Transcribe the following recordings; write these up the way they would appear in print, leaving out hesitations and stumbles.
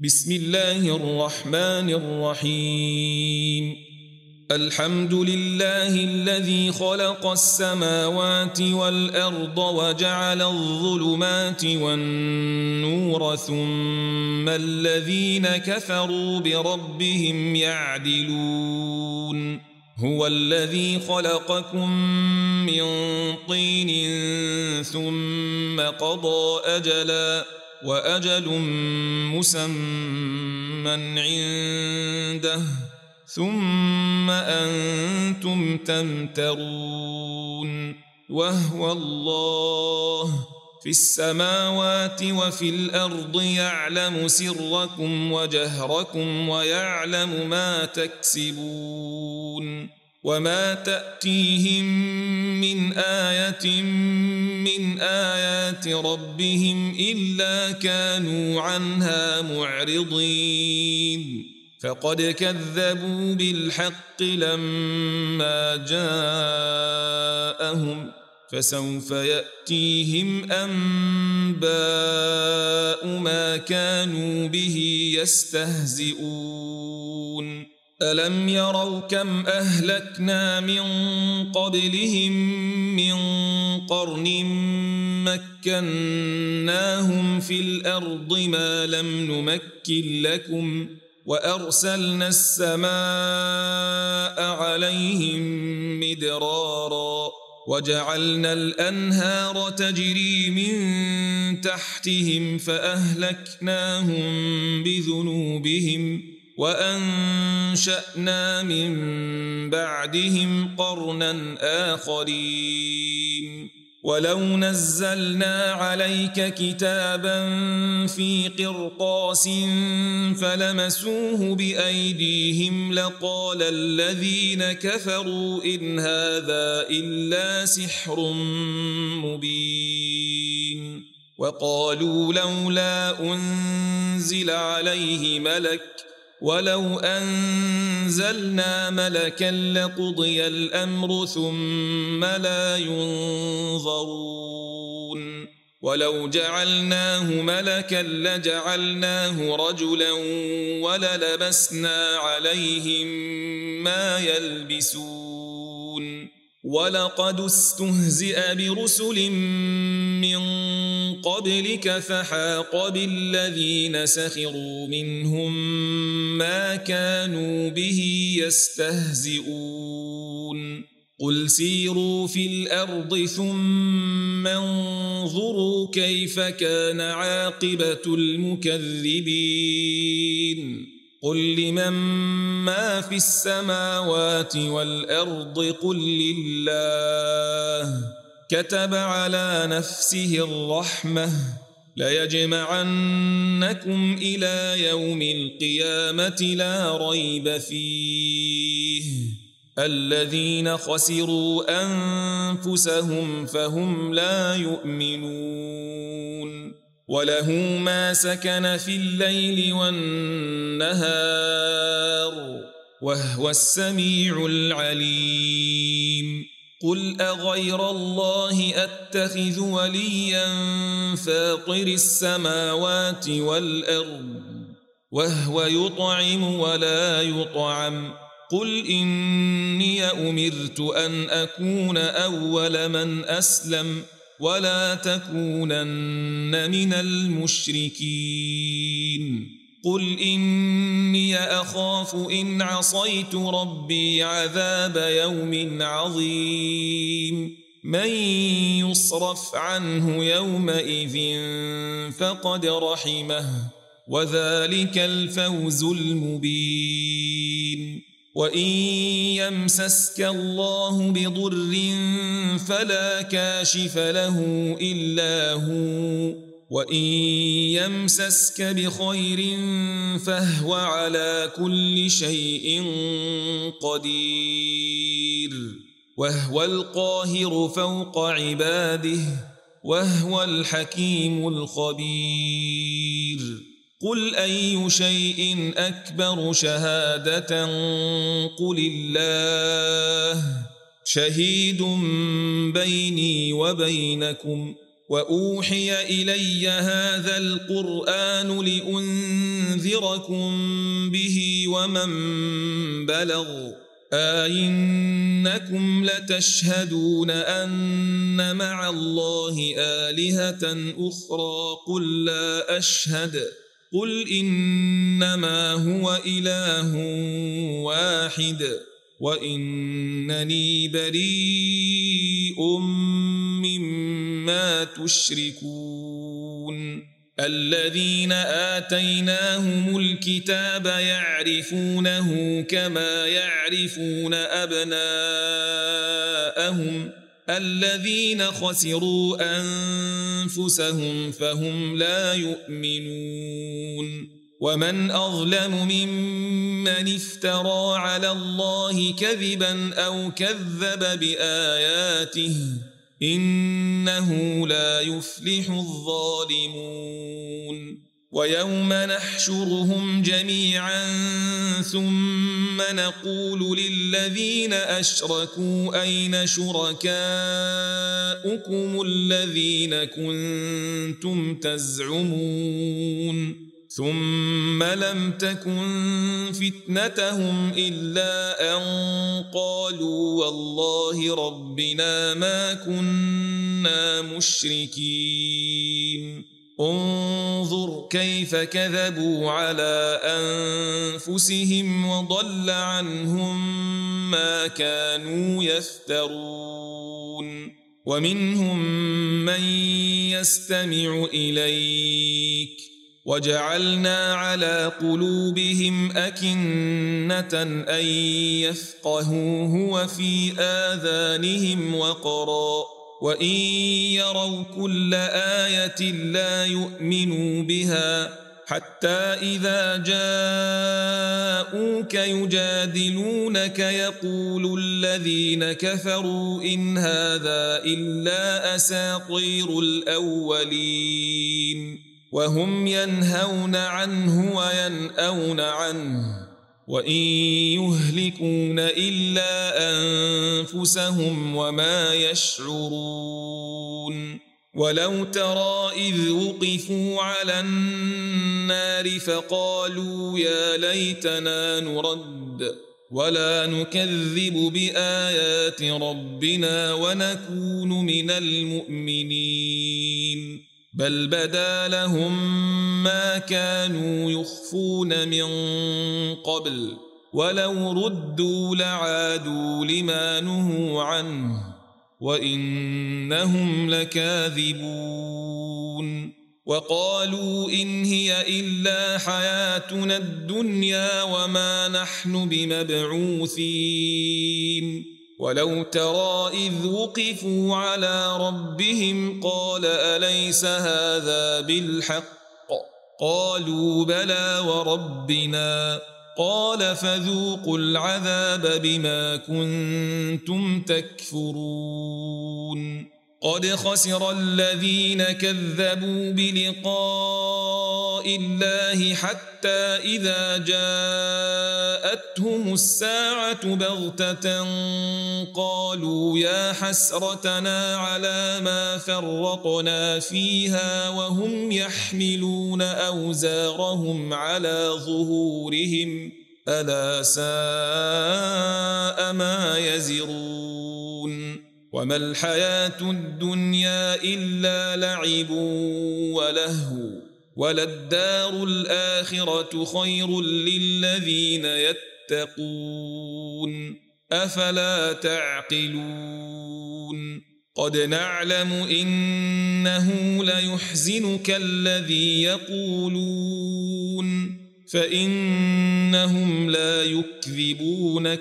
بسم الله الرحمن الرحيم. الحمد لله الذي خلق السماوات والأرض وجعل الظلمات والنور ثم الذين كفروا بربهم يعدلون. هو الذي خلقكم من طين ثم قضى أجلا وأجل مسمى عنده ثم أنتم تمترون. وهو الله في السماوات وفي الأرض يعلم سركم وجهركم ويعلم ما تكسبون. وما تأتيهم من آية من آيات ربهم إلا كانوا عنها معرضين. فقد كذبوا بالحق لما جاءهم فسوف يأتيهم أنباء ما كانوا به يستهزئون. ألم يروا كم أهلكنا من قبلهم من قرن مكناهم في الأرض ما لم نمكن لكم وأرسلنا السماء عليهم مدرارا وجعلنا الأنهار تجري من تحتهم فأهلكناهم بذنوبهم وأنشأنا من بعدهم قرنا آخرين. ولو نزلنا عليك كتابا في قرطاس فلمسوه بأيديهم لقال الذين كفروا إن هذا إلا سحر مبين. وقالوا لولا أنزل عليه ملك ولو أنزلنا ملكا لقضي الأمر ثم لا ينظرون. ولو جعلناه ملكا لجعلناه رجلا وللبسنا عليهم ما يلبسون. ولقد استهزئ برسل من قبلك فحاق بالذين سخروا منهم ما كانوا به يستهزئون. قل سيروا في الأرض ثم انظروا كيف كان عاقبة المكذبين. قل لمن ما في السماوات والأرض قل لله كتب على نفسه الرحمة ليجمعنكم إلى يوم القيامة لا ريب فيه. الذين خسروا أنفسهم فهم لا يؤمنون. وله ما سكن في الليل والنهار وهو السميع العليم. قل أغير الله أتخذ وليا فاطر السماوات والأرض وهو يطعم ولا يطعم. قل إني أمرت أن أكون أول من أسلم ولا تكونن من المشركين. قل إني أخاف إن عصيت ربي عذاب يوم عظيم. من يصرف عنه يومئذ فقد رحمه وذلك الفوز المبين. وإن يمسسك الله بضر فلا كاشف له إلا هو وإن يمسسك بخير فهو على كل شيء قدير. وهو القاهر فوق عباده وهو الحكيم الخبير. قل أي شيء أكبر شهادة قل الله شهيد بيني وبينكم وأوحي إلي هذا القرآن لأنذركم به ومن بلغ أئنكم لتشهدون أن مع الله آلهة أخرى قل لا أشهد قل إنما هو إله واحد وإنني بريء مما تشركون الذين آتيناهم الكتاب يعرفونه كما يعرفون أبناءهم الذين خسروا أنفسهم فهم لا يؤمنون ومن أظلم ممن افترى على الله كذبا أو كذب بآياته إنه لا يفلح الظالمون ويوم نحشرهم جميعا ثم نقول للذين أشركوا أين شركاؤكم الذين كنتم تزعمون ثم لم تكن فتنتهم إلا أن قالوا والله ربنا ما كنا مشركين انظر كيف كذبوا على أنفسهم وضل عنهم ما كانوا يفترون ومنهم من يستمع إليك وجعلنا على قلوبهم أكنة أن يفقهوه وفي آذانهم وقرا وإن يروا كل آية لا يؤمنوا بها حتى إذا جاءوك يجادلونك يقول الذين كفروا إن هذا إلا أساطير الأولين وهم ينهون عنه وينأون عنه وإن يهلكون إلا أنفسهم وما يشعرون ولو ترى إذ وقفوا على النار فقالوا يا ليتنا نرد ولا نكذب بآيات ربنا ونكون من المؤمنين بل بدا لهم ما كانوا يخفون من قبل ولو ردوا لعادوا لما نهوا عنه وإنهم لكاذبون وقالوا إن هي إلا حياتنا الدنيا وما نحن بمبعوثين ولو ترى إذ وقفوا على ربهم قال أليس هذا بالحق قالوا بلى وربنا قال فذوقوا العذاب بما كنتم تكفرون قد خسر الذين كذبوا بلقاء الله حتى إذا جاءتهم الساعة بغتة قالوا يا حسرتنا على ما فرطنا فيها وهم يحملون أوزارهم على ظهورهم ألا ساء ما يزرون وما الحياة الدنيا إلا لعب ولهو وللدار الآخرة خير للذين يتقون أفلا تعقلون قد نعلم إنه ليحزنك الذي يقولون فإنهم لا يكذبونك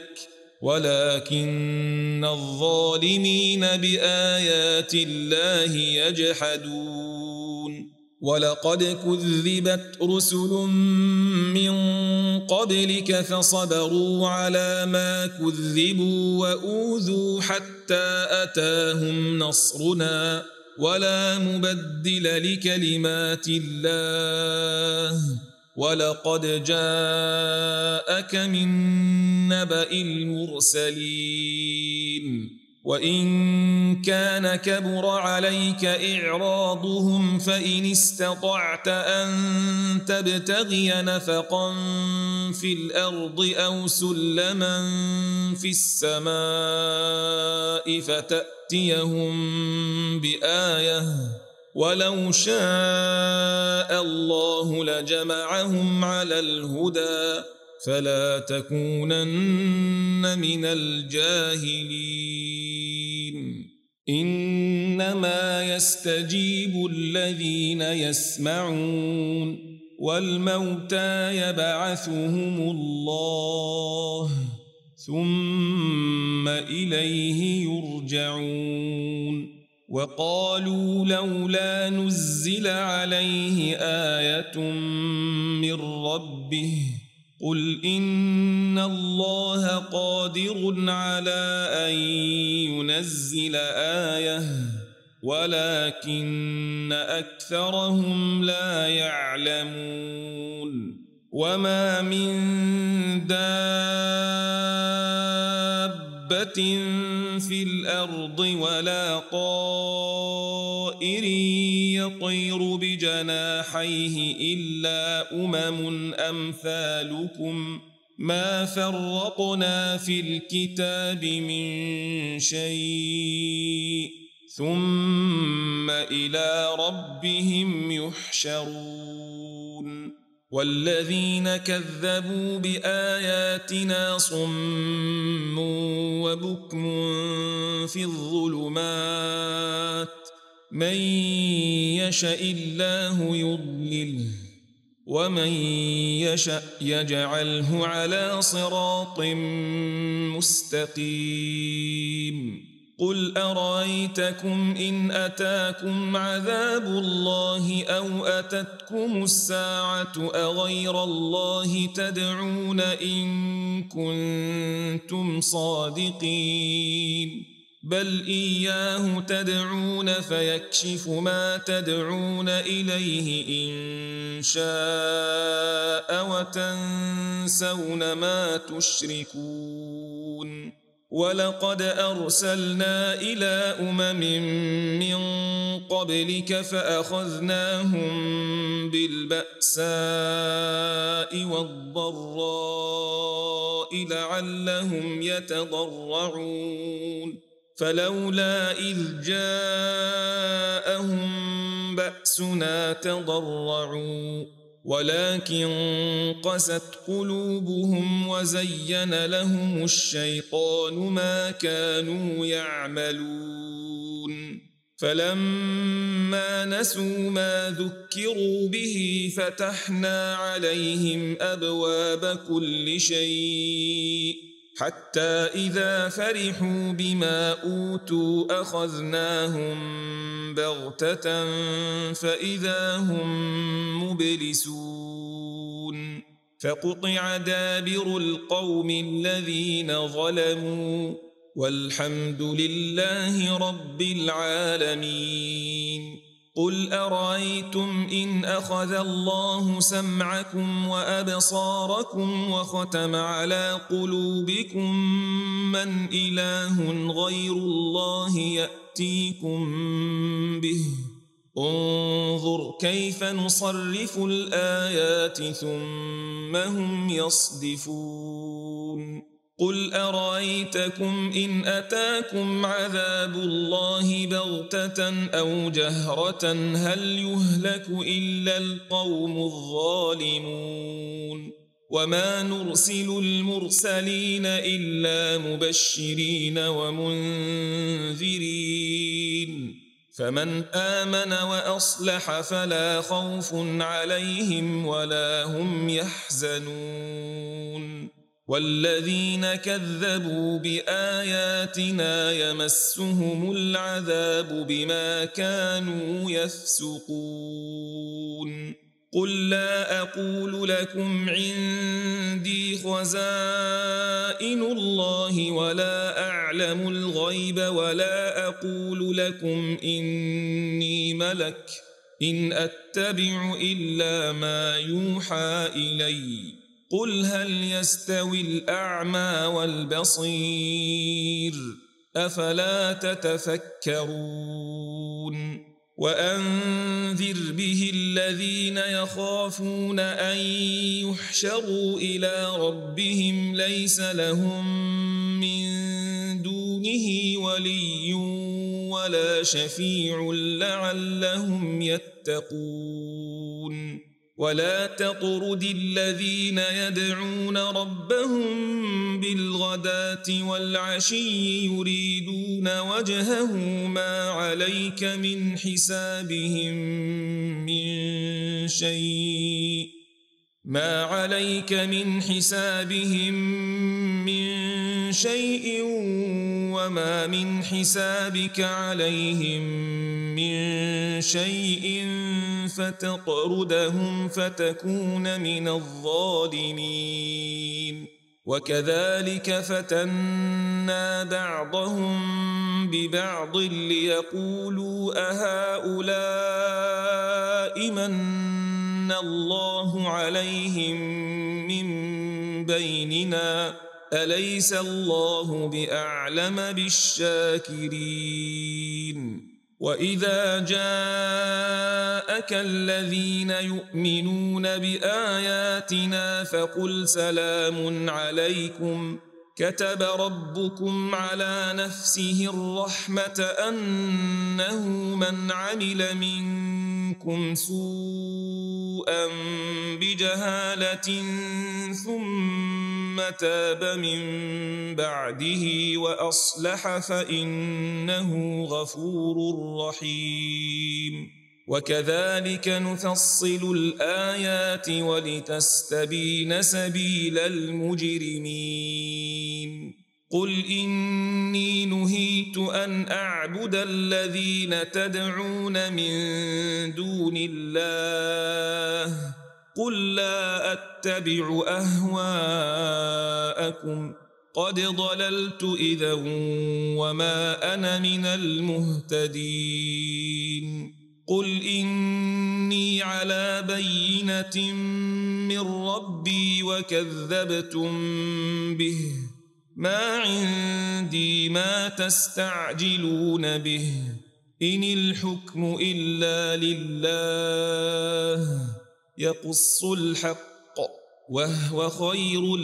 ولكن الظالمين بآيات الله يجحدون ولقد كذبت رسل من قبلك فصبروا على ما كذبوا وأوذوا حتى أتاهم نصرنا ولا مبدل لكلمات الله ولقد جاءك من نبأ المرسلين وإن كان كبر عليك إعراضهم فإن استطعت أن تبتغي نفقا في الأرض أو سلما في السماء فتأتيهم بآية ولو شاء الله لجمعهم على الهدى فلا تكونن من الجاهلين إنما يستجيب الذين يسمعون والموتى يبعثهم الله ثم إليه يرجعون وقالوا لولا نزل عليه آية من ربه قل إن الله قادر على أن ينزل آية ولكن أكثرهم لا يعلمون وما من دابة في الأرض ولا طائر يطير بجناحيه إلا أمثالكم ما فرقنا في الكتاب من شيء ثم إلى ربهم يحشرون والذين كذبوا بآياتنا صم وبكم في الظلمات من يشاء الله يضلله ومن يشاء يجعله على صراط مستقيم قل أرأيتكم إن أتاكم عذاب الله أو أتتكم الساعة أغير الله تدعون إن كنتم صادقين بل إياه تدعون فيكشف ما تدعون إليه إن شاء وتنسون ما تشركون ولقد أرسلنا إلى من قبلك فأخذناهم بالبأساء والضراء لعلهم يتضرعون فلولا إذ جاءهم بأسنا تضرعوا ولكن قست قلوبهم وزين لهم الشيطان ما كانوا يعملون فلما نسوا ما ذكروا به فتحنا عليهم أبواب كل شيء حتى إذا فرحوا بما أوتوا أخذناهم بغتة فإذا هم مبلسون فقطع دابر القوم الذين ظلموا والحمد لله رب العالمين قل أرأيتم إن أخذ الله سمعكم وأبصاركم وختم على قلوبكم من إله غير الله يأتيكم به انظر كيف نصرف الآيات ثم هم يصدفون قل أرأيتكم إن أتاكم عذاب الله بغتة أو جهرة هل يهلك إلا القوم الظالمون وما نرسل المرسلين إلا مبشرين ومنذرين فمن آمن وأصلح فلا خوف عليهم ولا هم يحزنون والذين كذبوا بآياتنا يمسهم العذاب بما كانوا يفسقون قل لا أقول لكم عندي خزائن الله ولا أعلم الغيب ولا أقول لكم إني ملك إن أتبع إلا ما يوحى إلي قل هل يستوي الأعمى والبصير أفلا تتفكرون وأنذر به الذين يخافون أن يحشروا إلى ربهم ليس لهم من دونه ولي ولا شفيع لعلهم يتقون ولا تطرد الذين يدعون ربهم بالغداة والعشي يريدون وجهه ما عليك من حسابهم من شيء وما من حسابك عليهم من شيء فتطردهم فتكون من الظالمين وكذلك فتنا بعضهم ببعض ليقولوا أهؤلاء من الله عليهم من بيننا أليس الله بأعلم بالشاكرين وإذا جاءك الذين يؤمنون بآياتنا فقل سلام عليكم كتب ربكم على نفسه الرحمة أنه من عمل منكم سوءا بجهالة ثم تاب من بعده وأصلح فإنه غفور رحيم وكذلك نفصل الآيات ولتستبين سبيل المجرمين قل إني نهيت أن أعبد الذين تدعون من دون الله قل لا أتبع أهواءكم قد ضللت إذا وما أنا من المهتدين قل إني على بينة من ربي وكذبتم به ما عندي ما تستعجلون به إن الحكم إلا لله يقص الحق وهو خير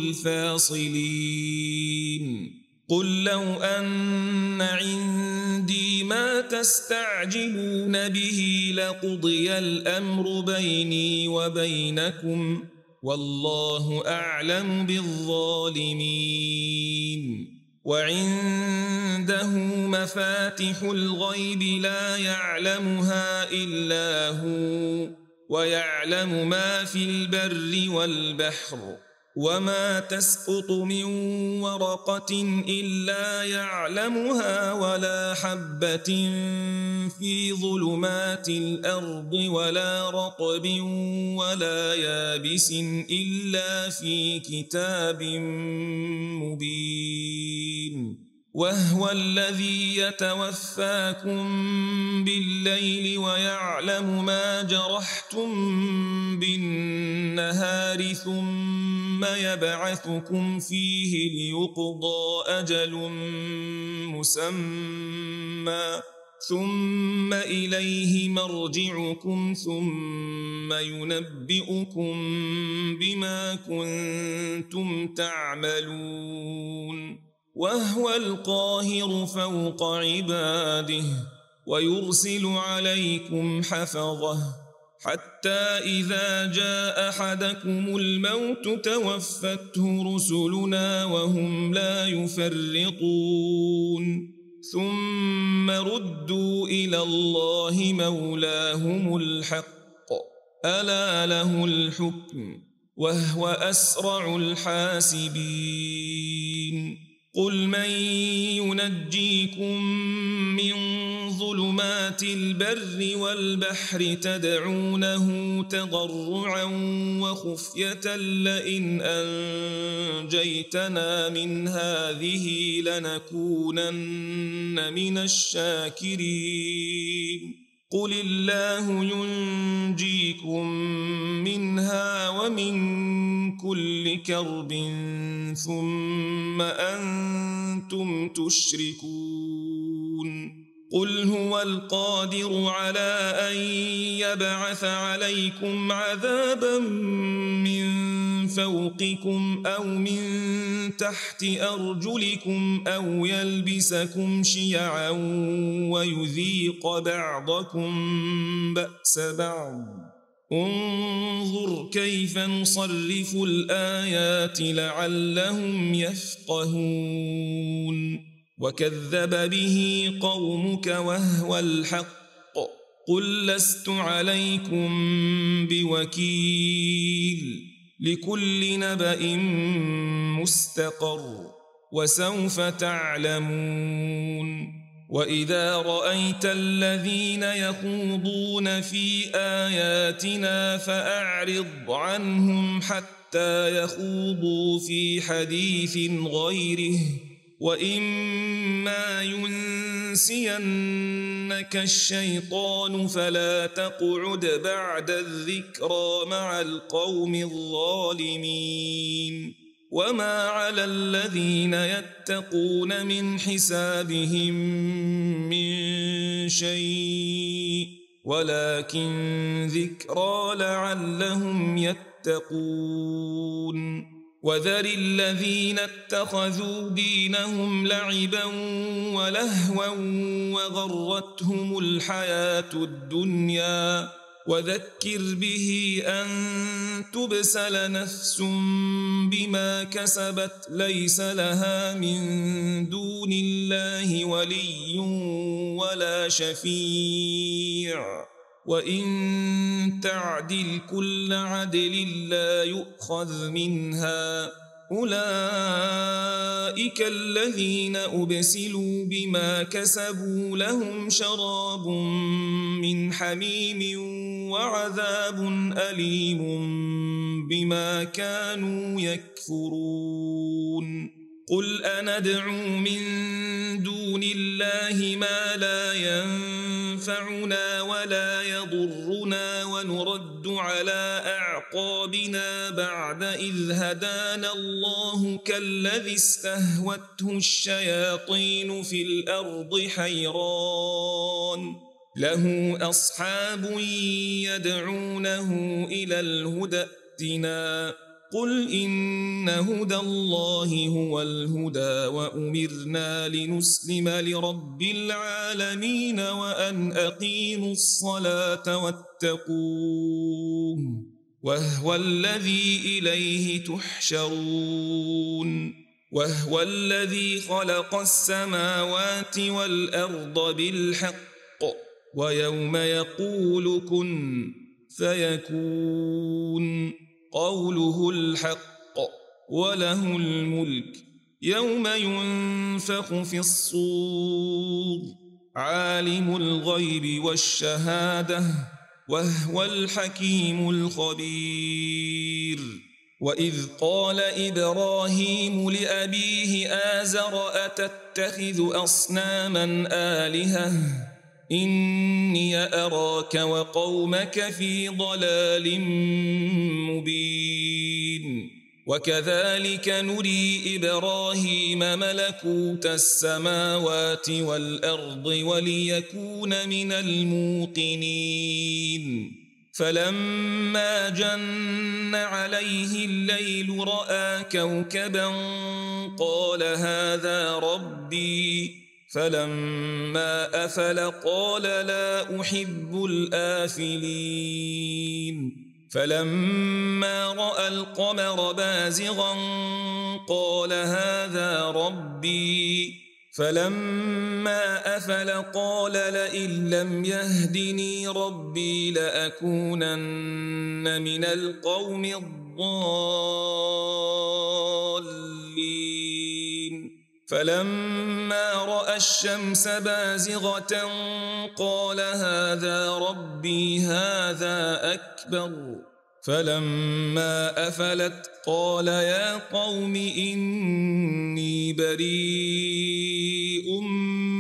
الفاصلين قل لو أن عندي ما تستعجلون به لقضي الأمر بيني وبينكم والله أعلم بالظالمين وعنده مفاتح الغيب لا يعلمها إلا هو ويعلم ما في البر والبحر وما تسقط من ورقة إلا يعلمها ولا حبة في ظلمات الأرض ولا رطب ولا يابس إلا في كتاب مبين وهو الذي يتوفاكم بالليل ويعلم ما جرحتم بالنهار ثم يبعثكم فيه ليقضى أجل مسمى ثم إليه مرجعكم ثم ينبئكم بما كنتم تعملون وهو القاهر فوق عباده ويرسل عليكم حفظه حتى إذا جاء أحدكم الموت توفته رسلنا وهم لا يفرطون ثم ردوا إلى الله مولاهم الحق ألا له الحكم وهو أسرع الحاسبين قل من ينجيكم من ظلمات البر والبحر تدعونه تضرعا وخفية لئن أنجيتنا من هذه لنكونن من الشاكرين قل الله ينجيكم منها ومن كل كرب ثم أنتم كنتم تشركون قل هو القادر على أن يبعث عليكم عذابا من فوقكم أو من تحت أرجلكم أو يلبسكم شيعا ويذيق بعضكم بأس بعض انظر كيف نصرف الآيات لعلهم يفقهون وكذب به قومك وهو الحق قل لست عليكم بوكيل لكل نبأ مستقر وسوف تعلمون وإذا رأيت الذين يخوضون في آياتنا فأعرض عنهم حتى يخوضوا في حديث غيره وإما ينسينك الشيطان فلا تقعد بعد الذكرى مع القوم الظالمين وما على الذين يتقون من حسابهم من شيء ولكن ذكرى لعلهم يتقون وذر الذين اتخذوا دينهم لعبا ولهوا وغرتهم الحياة الدنيا وذكر به أن تبسل نفس بما كسبت ليس لها من دون الله ولي ولا شفيع وإن تعدل كل عدل لا يؤخذ منها أولئك الذين أبسلوا بما كسبوا لهم شراب من حميم وعذاب أليم بما كانوا يكفرون قل أندعو من دون الله ما لا ينفعنا ولا يضرنا ونرد على أعقابنا بعد إذ هدانا الله كالذي استهوته الشياطين في الأرض حيران له أصحاب يدعونه إلى الهدى ائتنا قل إن هدى الله هو الهدى وأمرنا لنسلم لرب العالمين وأن أقيموا الصلاة واتقوه وهو الذي إليه تحشرون وهو الذي خلق السماوات والأرض بالحق ويوم يقول كن فيكون قوله الحق وله الملك يوم ينفخ في الصور عالم الغيب والشهادة وهو الحكيم الخبير وإذ قال إبراهيم لأبيه آزر أتتخذ أصناما آلهة إني أراك وقومك في ضلال مبين وكذلك نري إبراهيم ملكوت السماوات والأرض وليكون من الموقنين فلما جن عليه الليل رأى كوكبا قال هذا ربي فلما أفل قال لا أحب الآفلين فلما رأى القمر بازغا قال هذا ربي فلما أفل قال لئن لم يهدني ربي لأكونن من القوم الضالين فلما رأى الشمس بازغة قال هذا ربي هذا أكبر فلما أفلت قال يا قوم إني بريء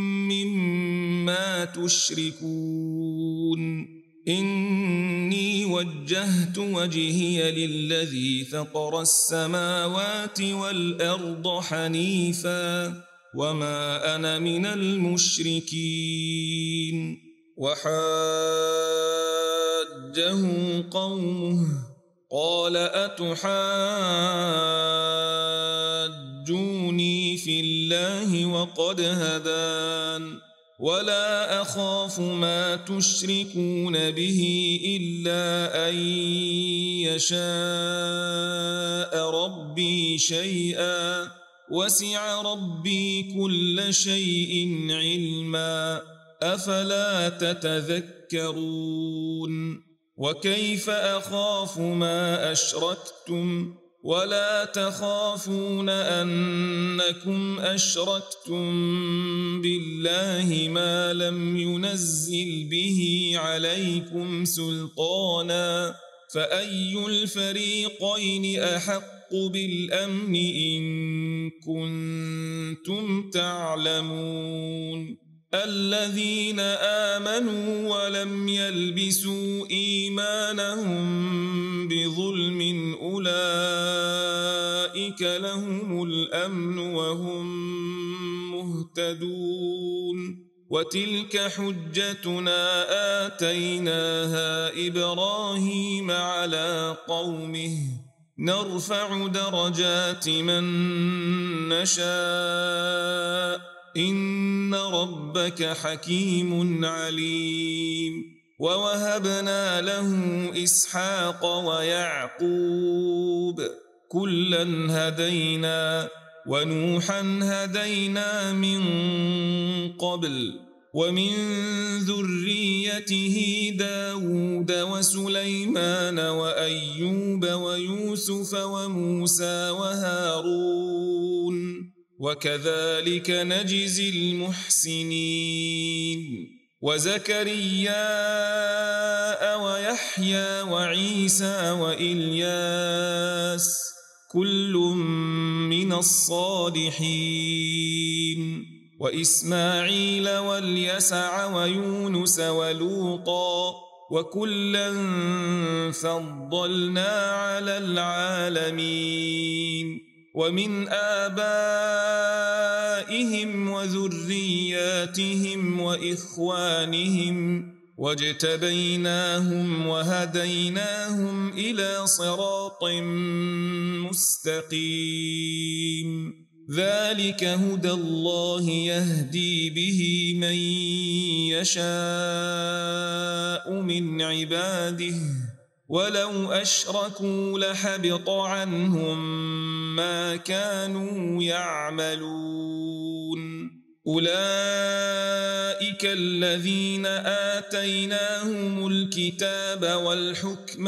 مما تشركون إني وجهت وجهي للذي فطر السماوات والأرض حنيفا وما أنا من المشركين. وحاجه قومه قال أتحاجوني في الله وقد هدان ولا أخاف ما تشركون به إلا أن يشاء ربي شيئا وسع ربي كل شيء علما أفلا تتذكرون. وكيف أخاف ما أشركتم ولا تخافون أنكم أشركتم بالله ما لم ينزل به عليكم سلطانا فأي الفريقين أحق بالأمن إن كنتم تعلمون. الذين آمنوا ولم يلبسوا إيمانهم بظلم أولئك لهم الأمن وهم مهتدون. وتلك حجتنا آتيناها إبراهيم على قومه نرفع درجات من نشاء إن ربك حكيم عليم. ووهبنا له إسحاق ويعقوب كلا هدينا ونوحا هدينا من قبل ومن ذريته داود وسليمان وأيوب ويوسف وموسى وهارون وكذلك نجزي المحسنين. وزكريا ويحيى وعيسى وإلياس كل من الصالحين وإسماعيل واليسع ويونس ولوطا وكلا فضلنا على العالمين. ومن آبائهم وذرياتهم وإخوانهم واجتبيناهم وهديناهم إلى صراط مستقيم. ذلك هدى الله يهدي به من يشاء من عباده ولو أشركوا لحبط عنهم ما كانوا يعملون. أولئك الذين آتيناهم الكتاب والحكم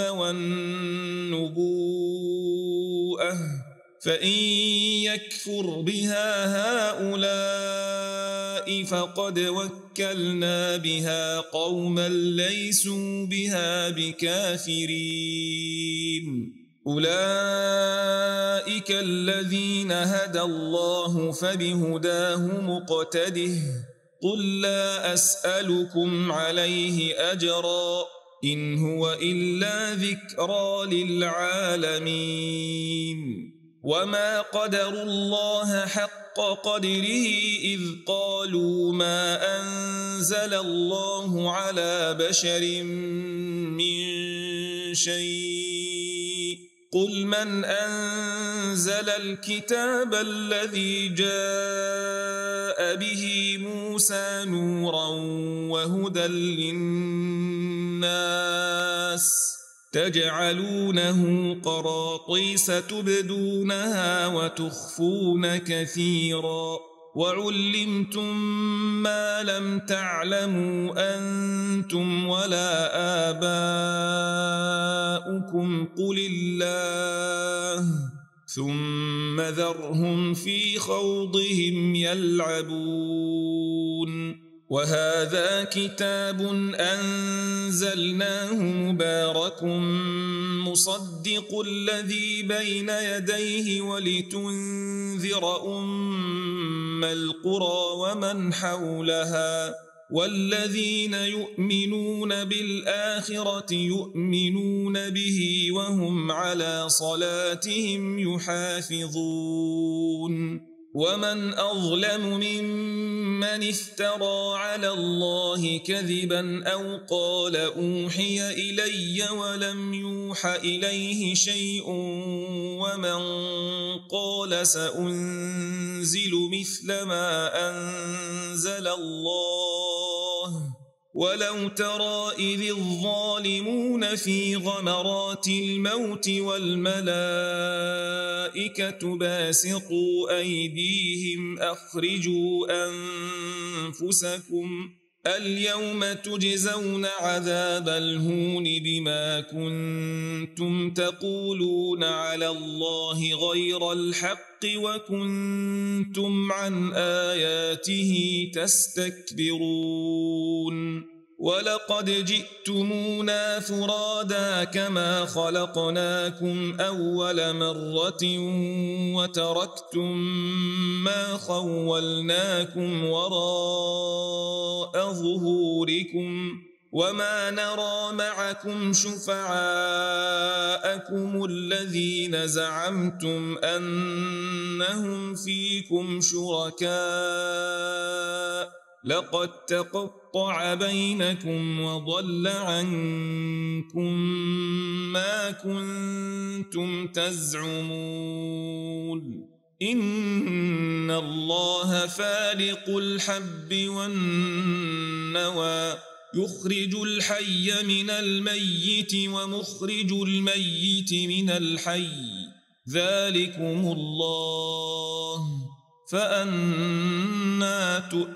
والنبوءة فإن يكفر بها هؤلاء فقد وكلنا بها قوما ليسوا بها بكافرين. أولئك الذين هدى الله فبهداه مقتده قل لا أسألكم عليه أجرا إن هو إلا ذكرى للعالمين. وما قدروا الله حق قدره إذ قالوا ما أنزل الله على بشر من شيء قل من أنزل الكتاب الذي جاء به موسى نورا وهدى للناس تجعلونه قراطيس تبدونها وتخفون كثيرا وعلمتم ما لم تعلموا أنتم ولا آباؤكم قل الله ثم ذرهم في خوضهم يلعبون. وهذا كتاب أنزلناه مبارك مصدق الذي بين يديه ولتنذر أم القرى ومن حولها والذين يؤمنون بالآخرة يؤمنون به وهم على صلاتهم يحافظون. ومن أظلم ممن افترى على الله كذبا أو قال أوحي إلي ولم يوح إليه شيء ومن قال سأنزل مثل ما أنزل الله ولو ترى إذ الظالمون في غمرات الموت والملائكة باسطوا أيديهم أخرجوا أنفسكم اليوم تجزون عذاب الهون بما كنتم تقولون على الله غير الحق وكنتم عن آياته تستكبرون ولقد جئتمونا فرادا كما خلقناكم أول مرة وتركتم ما خولناكم وراء ظهوركم وما نرى معكم شفعاءكم الذين زعمتم أنهم فيكم شركاء لقد تقطع بينكم وضل عنكم ما كنتم تزعمون إن الله فالق الحب والنوى يخرج الحي من الميت ومخرج الميت من الحي ذلكم الله فأنى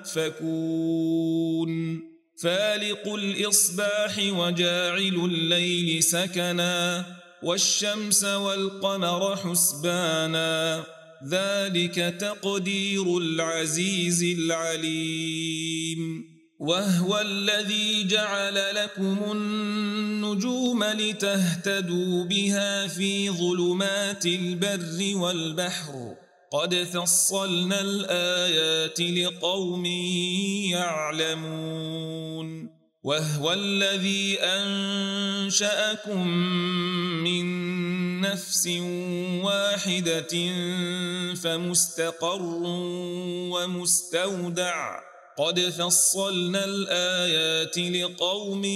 تؤفكون فالق الإصباح وجاعل الليل سكنا والشمس والقمر حسبانا ذلك تقدير العزيز العليم وهو الذي جعل لكم النجوم لتهتدوا بها في ظلمات البر والبحر قد فصلنا الآيات لقوم يعلمون وهو الذي أنشأكم من نفس واحدة فمستقر ومستودع قد فصلنا الآيات لقوم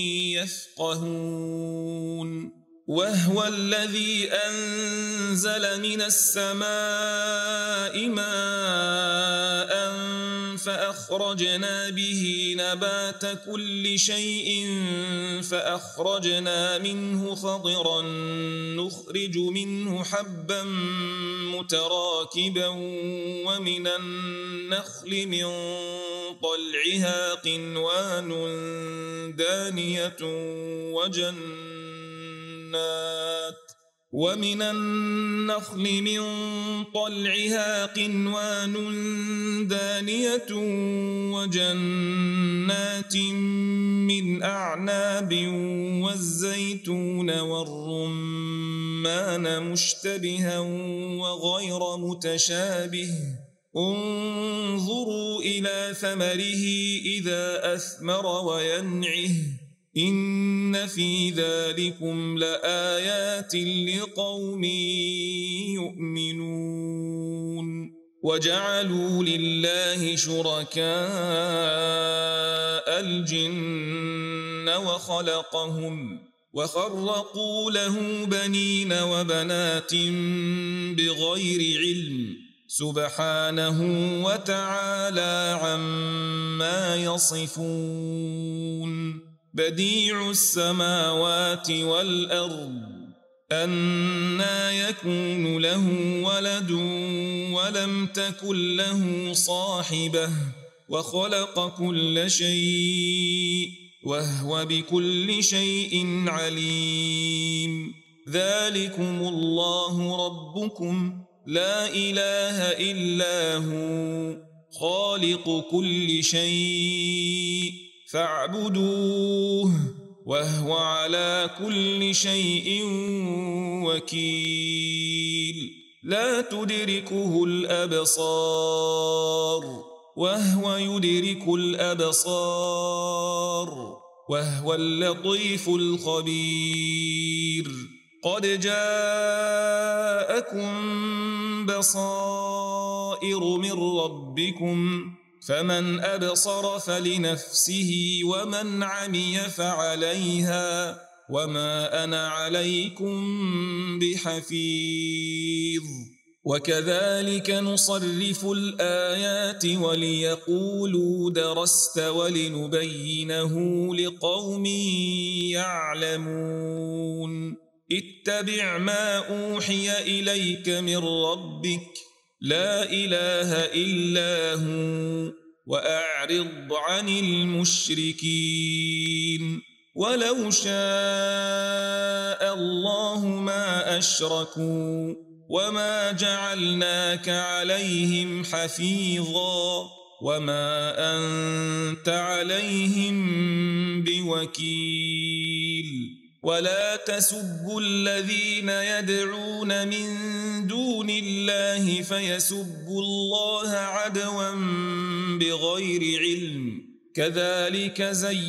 يفقهون وهو الذي أنزل من السماء ماء فأخرجنا به نبات كل شيء فأخرجنا منه خضرا نخرج منه حبا متراكبا ومن النخل من طلعها قنوان دانية ومن النخل من طلعها قنوان دانية وجنات من أعناب والزيتون والرمان مشتبها وغير متشابه انظروا إلى ثمره إذا أثمر وينعه إن في ذلكم لآيات لقوم يؤمنون وجعلوا لله شركاء الجن وخلقهم وخرقوا له بنين وبنات بغير علم سبحانه وتعالى عما يصفون بديع السماوات والأرض أنى يكون له ولد ولم تكن له صاحبة وخلق كل شيء وهو بكل شيء عليم ذلكم الله ربكم لا إله إلا هو خالق كل شيء فاعبدوه وهو على كل شيء وكيل لا تدركه الأبصار وهو يدرك الأبصار وهو اللطيف الخبير قد جاءكم بصائر من ربكم فمن أبصر فلنفسه ومن عمي فعليها وما أنا عليكم بحفيظ وكذلك نصرف الآيات وليقولوا درست ولنبينه لقوم يعلمون اتبع ما أوحي إليك من ربك لا إله إلا هو وأعرض عن المشركين ولو شاء الله ما أشركوا وما جعلناك عليهم حفيظا وما أنت عليهم بوكيل ولا تسبوا الذين يدعون من دون الله فيسبوا الله عدوا بغير علم كذلك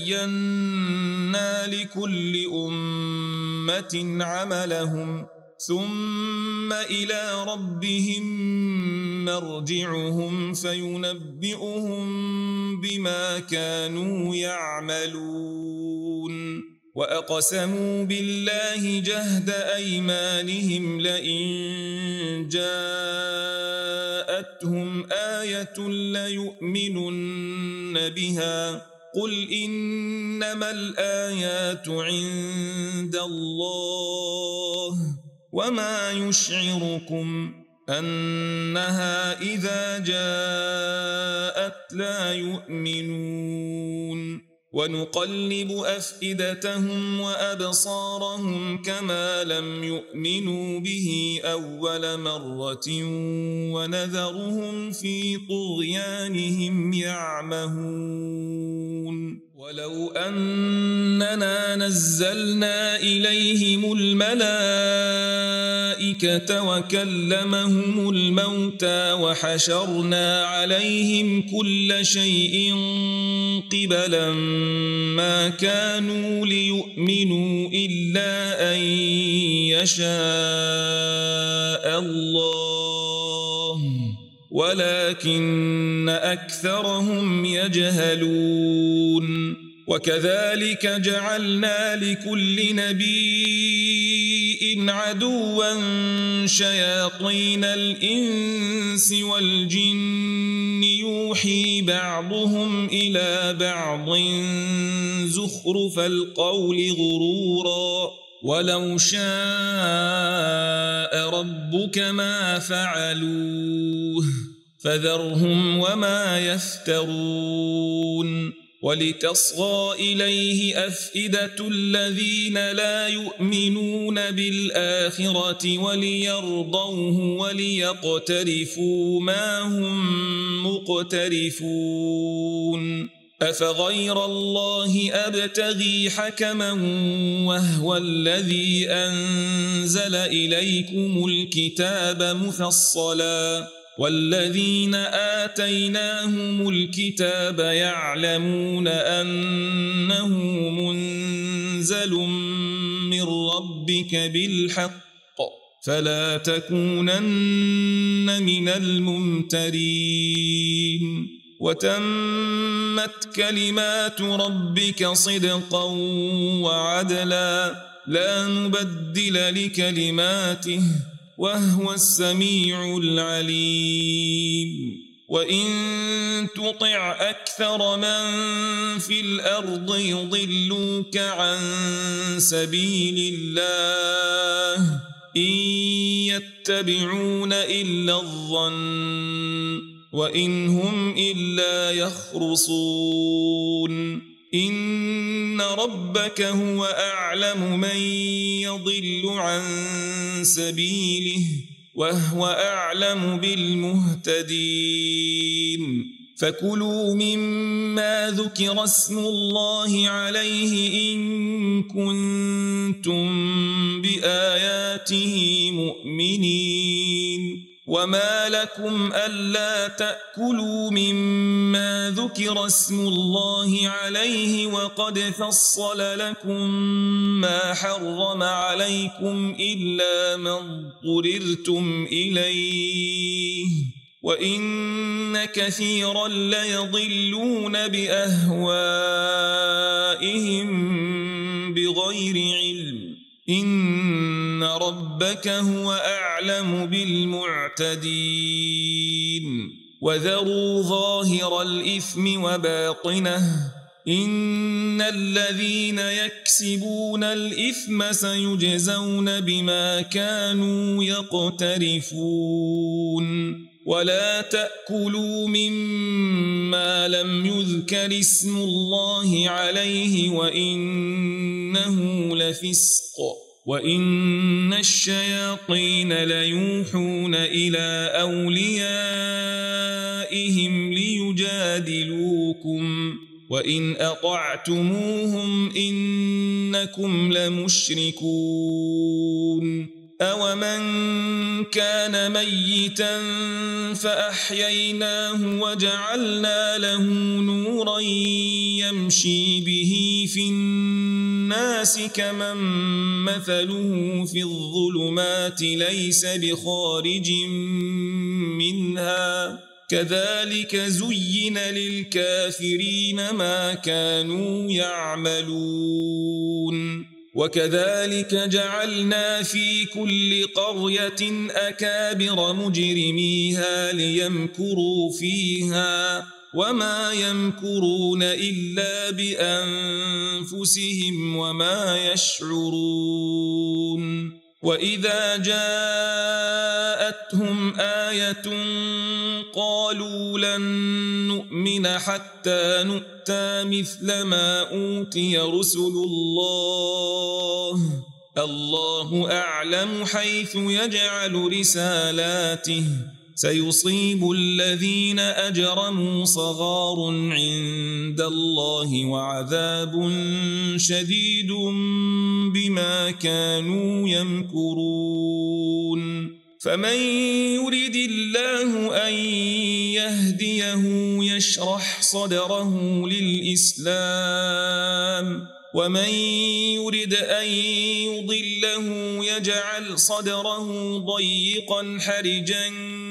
زينا لكل أمة عملهم ثم إلى ربهم مرجعهم فينبئهم بما كانوا يعملون وأقسموا بالله جهد أيمانهم لئن جاءتهم آية ليؤمنن بها قل إنما الآيات عند الله وما يشعركم أنها إذا جاءت لا يؤمنون ونقلب أفئدتهم وأبصارهم كما لم يؤمنوا به أول مرة ونذرهم في طغيانهم يعمهون ولو أننا نزلنا إليهم الملائكة وكلمهم الموتى وحشرنا عليهم كل شيء قبلا ما كانوا ليؤمنوا إلا أن يشاء الله ولكن أكثرهم يجهلون وكذلك جعلنا لكل نبي عدوا شياطين الإنس والجن يوحي بعضهم إلى بعض زخرف القول غرورا ولو شاء ربك ما فعلوه فذرهم وما يفترون ولتصغى إليه أفئدة الذين لا يؤمنون بالآخرة وليرضوه وليقترفوا ما هم مقترفون أفغير الله أبتغي حكما وهو الذي أنزل إليكم الكتاب مفصلا والذين آتيناهم الكتاب يعلمون أنه منزل من ربك بالحق فلا تكونن من الممترين وتمت كلمات ربك صدقا وعدلا لا مبدل لكلماته وهو السميع العليم وإن تطع أكثر من في الأرض يضلوك عن سبيل الله إن يتبعون إلا الظن وإن هم إلا يخرصون إن ربك هو أعلم من يضل عن سبيله وهو أعلم بالمهتدين فكلوا مما ذكر اسم الله عليه إن كنتم بآياته مؤمنين وما لكم ألا تأكلوا مما ذكر اسم الله عليه وقد فصل لكم ما حرم عليكم إلا ما اضطررتم إليه وإن كثيرا ليضلون بأهوائهم بغير علم إن ربك هو أعلم بالمعتدين وذروا ظاهر الإثم وباطنه إن الذين يكسبون الإثم سيجزون بما كانوا يقترفون ولا تأكلوا مما لم يذكر اسم الله عليه وإنه لفسق وإن الشياطين ليوحون إلى أوليائهم ليجادلوكم وإن أطعتموهم إنكم لمشركون أومن كان ميتا فأحييناه وجعلنا له نورا يمشي به في الناس كمن مثله في الظلمات ليس بخارج منها كذلك زين للكافرين ما كانوا يعملون وكذلك جعلنا في كل قرية أكابر مجرميها ليمكروا فيها وما يمكرون إلا بأنفسهم وما يشعرون وإذا جاءتهم آية قالوا لن نؤمن حتى نؤتى مثل ما أوتي رسل الله أعلم حيث يجعل رسالاته سيصيب الذين أجرموا صغار عند الله وعذاب شديد بما كانوا يمكرون فمن يرد الله أن يهديه يشرح صدره للإسلام ومن يرد أن يضله يجعل صدره ضيقا حرجا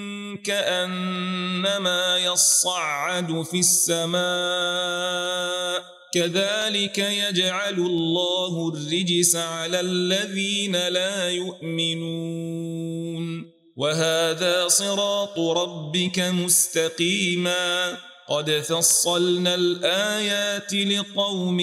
كأنما يصعد في السماء كذلك يجعل الله الرجس على الذين لا يؤمنون وهذا صراط ربك مستقيما قد فصلنا الآيات لقوم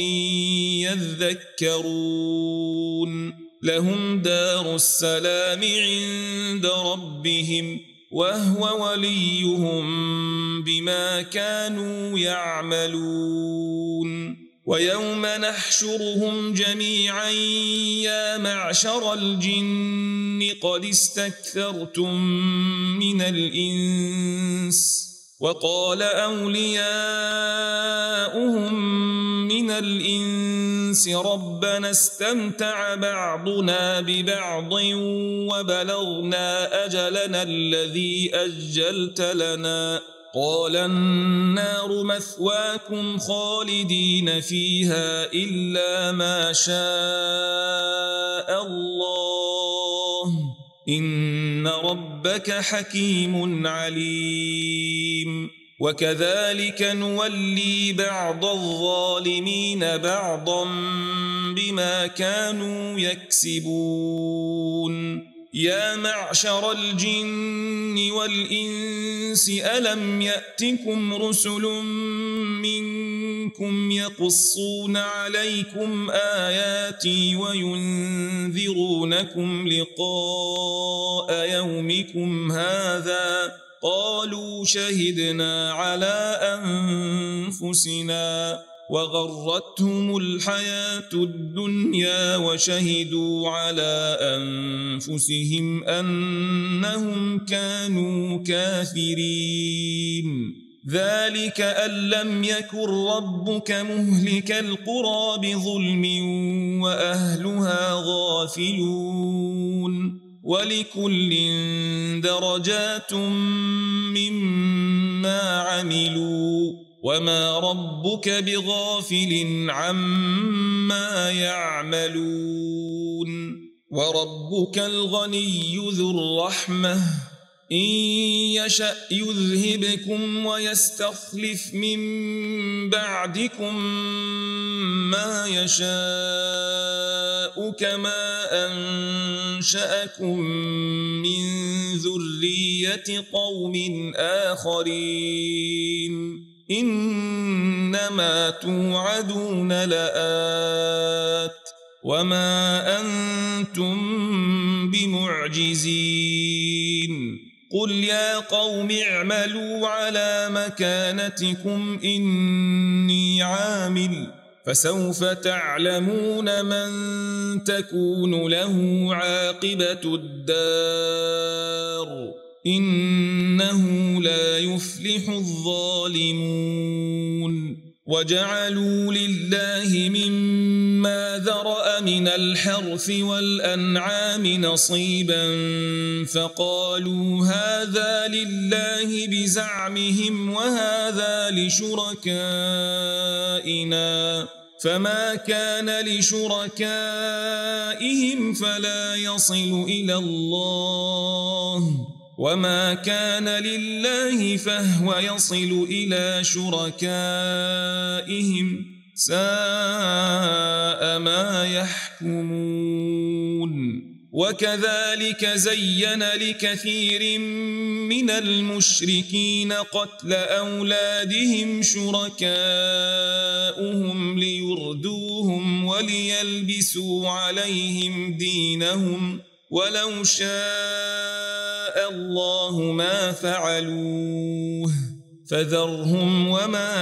يذكرون لهم دار السلام عند ربهم وهو وليهم بما كانوا يعملون ويوم نحشرهم جميعا يا معشر الجن قد استكثرتم من الإنس وقال أولياؤهم من الإنس ربنا استمتع بعضنا ببعض وبلغنا أجلنا الذي أجلت لنا قال النار مثواكم خالدين فيها إلا ما شاء الله إن ربك حكيم عليم وكذلك نولي بعض الظالمين بعضا بما كانوا يكسبون يا معشر الجن والإنس ألم يأتكم رسل منكم يقصون عليكم آياتي وينذرونكم لقاء يومكم هذا قالوا شهدنا على أنفسنا وغرتهم الحياة الدنيا وشهدوا على أنفسهم أنهم كانوا كافرين ذلك أن لم يكن ربك مهلك القرى بظلم وأهلها غافلون ولكل درجات مما عملوا وما ربك بغافل عما يعملون وربك الغني ذو الرحمة إن يشأ يذهبكم ويستخلف من بعدكم ما يشاء كما أنشأكم من ذرية قوم آخرين إنما توعدون لآت وما أنتم بمعجزين قل يا قوم اعملوا على مكانتكم إني عامل فسوف تعلمون من تكون له عاقبة الدار إنه لا يفلح الظالمون وجعلوا لله مما ذرأ من الحرث والأنعام نصيبا فقالوا هذا لله بزعمهم وهذا لشركائنا فما كان لشركائهم فلا يصل إلى الله وما كان لله فهو يصل إلى شركائهم ساء ما يحكمون وكذلك زين لكثير من المشركين قتل أولادهم شركاؤهم ليردوهم وليلبسوا عليهم دينهم ولو شاء الله ما فعلوه فذرهم وما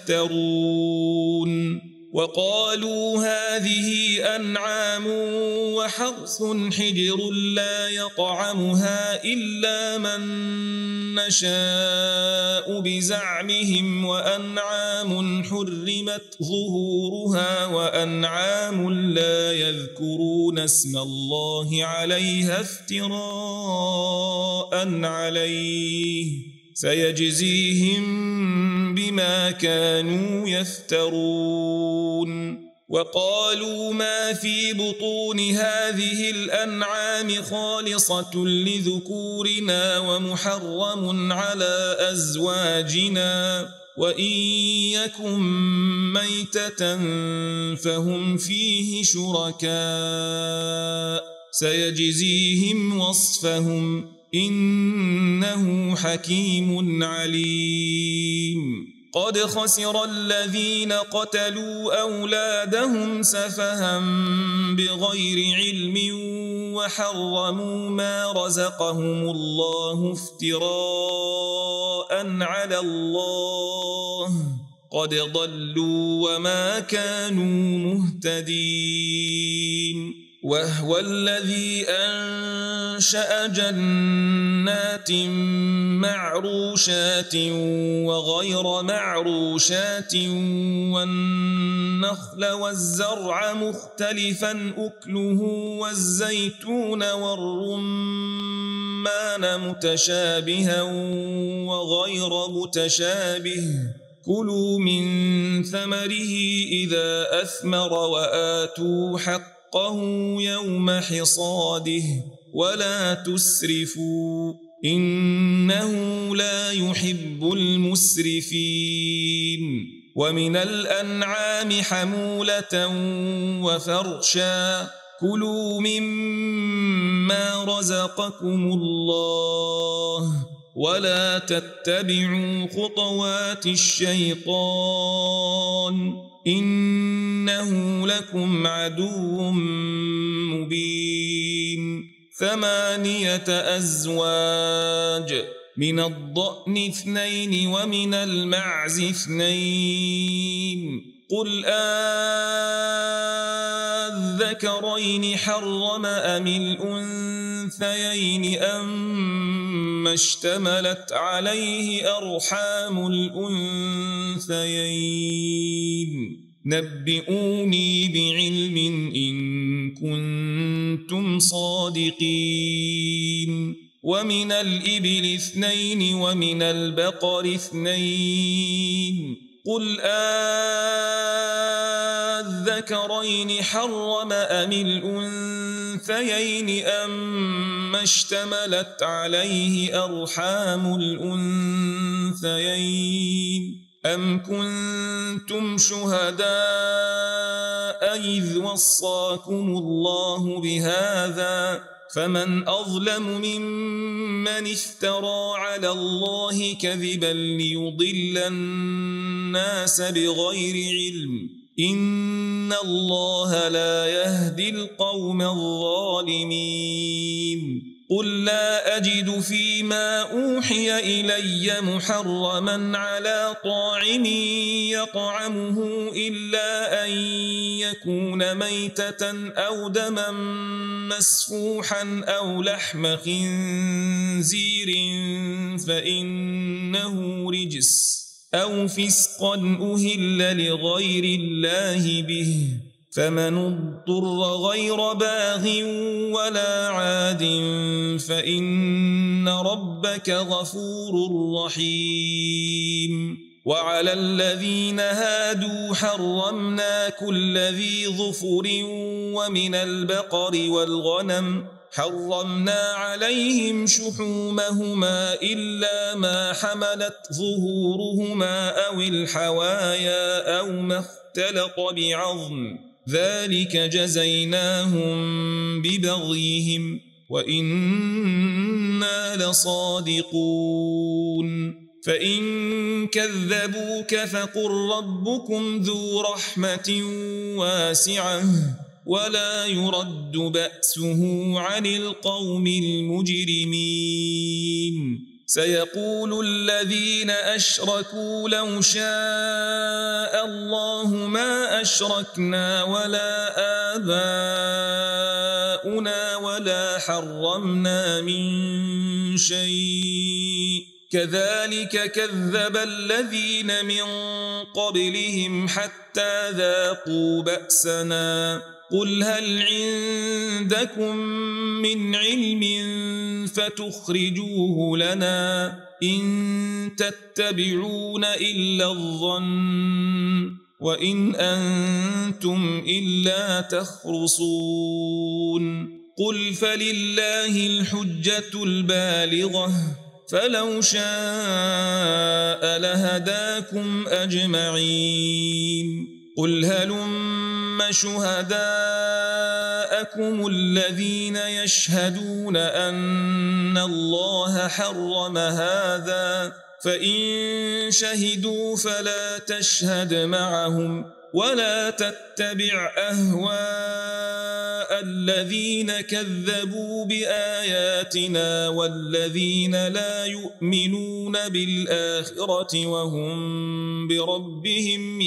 يفترون وقالوا هذه أنعام وحرث حجر لا يطعمها إلا من نشاء بزعمهم وأنعام حرمت ظهورها وأنعام لا يذكرون اسم الله عليها افتراء عليه سيجزيهم بما كانوا يفترون وقالوا ما في بطون هذه الأنعام خالصة لذكورنا ومحرم على أزواجنا وإن يكن ميتة فهم فيه شركاء سيجزيهم وصفهم إنه حكيم عليم قد خسر الذين قتلوا أولادهم سفها بغير علم وحرموا ما رزقهم الله افتراء على الله قد ضلوا وما كانوا مهتدين وهو الذي أنشأ جنات معروشات وغير معروشات والنخل والزرع مختلفا أكله والزيتون والرمان متشابها وغير متشابه كلوا من ثمره إذا أثمر وآتوا حقه يوم حصاده ولا تسرفوا إنه لا يحب المسرفين ومن الأنعام حمولة وفرشا كلوا مما رزقكم الله ولا تتبعوا خطوات الشيطان إنه لكم عدو مبين 8 أزواج من الضأن 2 ومن المعز 2 قل الذكرين حرم أم الأنثيين أما اشتملت عليه أرحام الأنثيين نبئوني بعلم إن كنتم صادقين ومن الإبل 2 ومن البقر 2 قل الذكرين حرم أم الأنثيين أما اشتملت عليه أرحام الأنثيين أم كنتم شهداء إذ وصاكم الله بهذا فمن أظلم ممن افترى على الله كذبا ليضل الناس بغير علم إن الله لا يهدي القوم الظالمين قل لا أجد فيما أوحي إلي محرما على طاعم يطعمه إلا أن يكون ميتة أو دما مسفوحا أو لحم خنزير فإنه رجس أو فسقا أهل لغير الله به فمن اضطر غير باغ ولا عاد فإن ربك غفور رحيم وعلى الذين هادوا حرمنا كل ذي ظفر ومن البقر والغنم حرمنا عليهم شحومهما إلا ما حملت ظهورهما أو الحوايا أو ما اختلط بعظم ذلك جزيناهم ببغيهم وإنا لصادقون فإن كذبوك فقل ربكم ذو رحمة واسعة ولا يرد بأسه عن القوم المجرمين سيقول الذين أشركوا لو شاء الله ما أشركنا ولا آباؤنا ولا حرمنا من شيء كذلك كذب الذين من قبلهم حتى ذاقوا بأسنا قل هل عندكم من علم فتخرجوه لنا إن تتبعون إلا الظن وإن أنتم إلا تخرصون قل فلله الحجة البالغة فلو شاء لهداكم أجمعين قل هلم شهداءكم الذين يشهدون أن الله حرم هذا فإن شهدوا فلا تشهد معهم ولا تتبع أهواء الذين كذبوا بآياتنا والذين لا يؤمنون بالآخرة وهم بربهم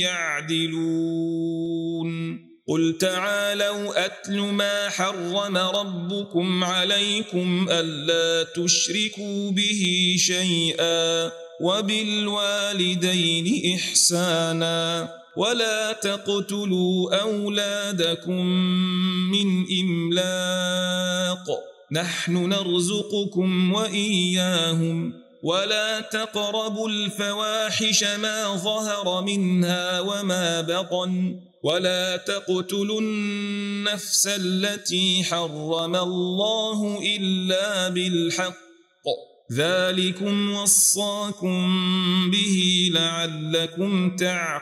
يعدلون قل تعالوا أتل ما حرم ربكم عليكم ألا تشركوا به شيئا وبالوالدين إحسانا ولا تقتلوا أولادكم من إملاق نحن نرزقكم وإياهم ولا تقربوا الفواحش ما ظهر منها وما بطن ولا تقتلوا النفس التي حرم الله إلا بالحق ذلكم وصاكم به لعلكم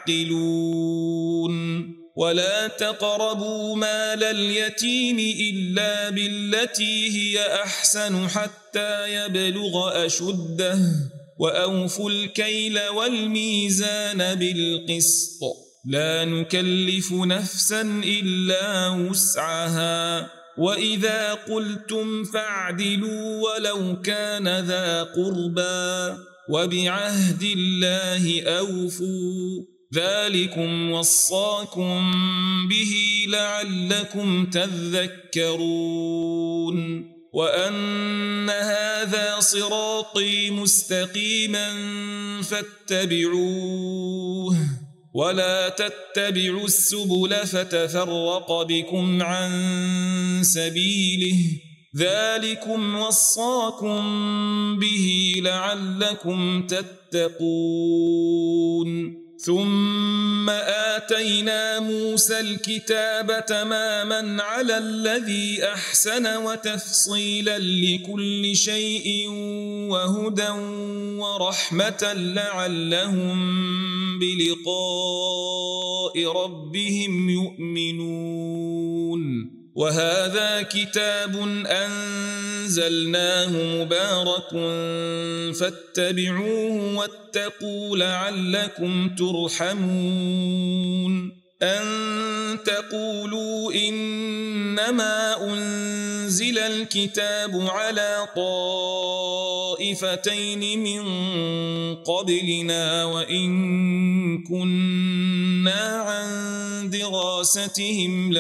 تعقلون ولا تقربوا مال اليتيم إلا بالتي هي أحسن حتى يبلغ أشده وأوفوا الكيل والميزان بالقسط لا نكلف نفسا إلا وسعها وإذا قلتم فاعدلوا ولو كان ذا قربى وبعهد الله أوفوا ذلكم وصاكم به لعلكم تذكرون وأن هذا صراطي مستقيما فاتبعوه ولا تتبعوا السبل فتفرق بكم عن سبيله ذلكم وصاكم به لعلكم تتقون ثم آتينا موسى الكتاب تماما على الذي أحسن وتفصيلا لكل شيء وهدى ورحمة لعلهم بلقاء ربهم يؤمنون وهذا كتاب أنزلناه مبارك فاتبعوه واتقوا لعلكم ترحمون أن تقولوا إنما أنزل الكتاب على طائفتين من قبلنا وإن كنا عن دراستهم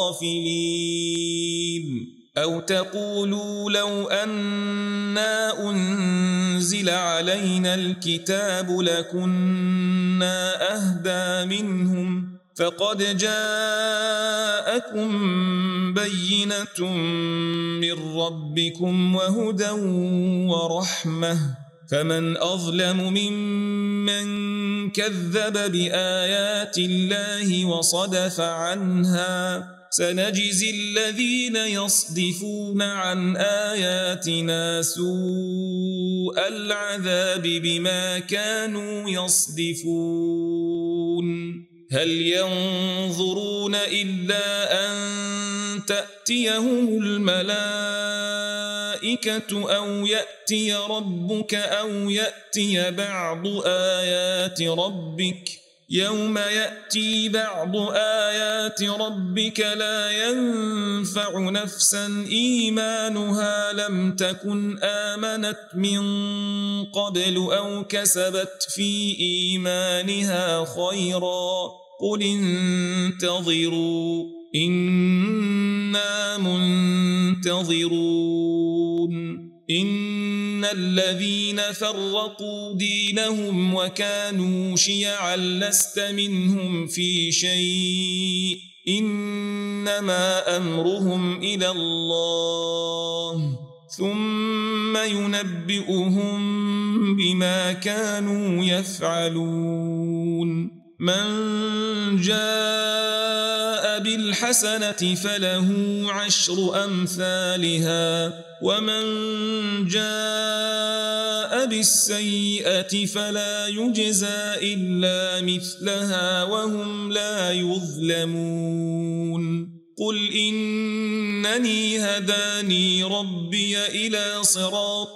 لغافلين أو تقولوا لو أنا أنزل علينا الكتاب لكنا أهدى منهم فقد جاءكم بينة من ربكم وهدى ورحمة فمن أظلم ممن كذب بآيات الله وصدف عنها سنجزي الذين يصدفون عن آياتنا سوء العذاب بما كانوا يصدفون هل ينظرون إلا أن تأتيهم الملائكة أو يأتي ربك أو يأتي بعض آيات ربك يوم يأتي بعض آيات ربك لا ينفع نفسا إيمانها لم تكن آمنت من قبل أو كسبت في إيمانها خيرا قل انتظروا إنا منتظرون إن الذين فرقوا دينهم وكانوا شيعا لست منهم في شيء إنما أمرهم إلى الله ثم ينبئهم بما كانوا يفعلون من جاء بالحسنة فله عشر أمثالها ومن جاء بالسيئة فلا يجزى إلا مثلها وهم لا يظلمون قل إنني هداني ربي إلى صراط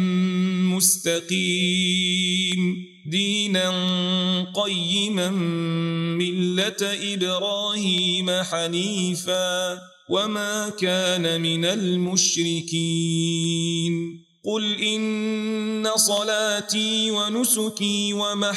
مستقيم دينا قيما ملة إبراهيم حنيفا وما كان من المشركين قل إن صلاتي ونسكي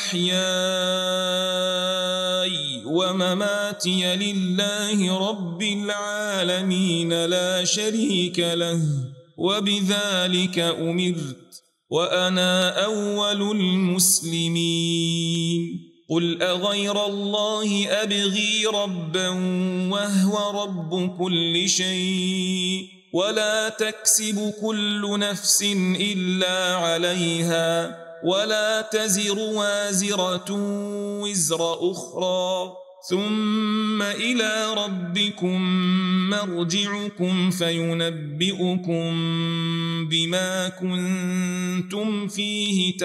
ومحياي ومماتي لله رب العالمين لا شريك له وبذلك أمرت وأنا أول المسلمين قل أغير الله أبغي ربا وهو رب كل شيء ولا تكسب كل نفس إلا عليها ولا تزر وازرة وزر أخرى ثم إلى ربكم مرجعكم فينبئكم بما كنتم فيه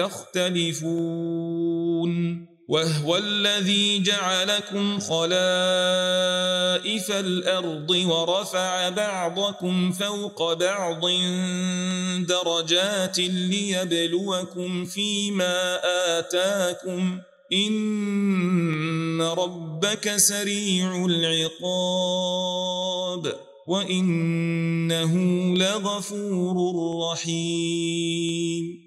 تختلفون وهو الذي جعلكم خلائف الأرض ورفع بعضكم فوق بعض درجات ليبلوكم فيما آتاكم إن ربك سريع العقاب وإنه لغفور رحيم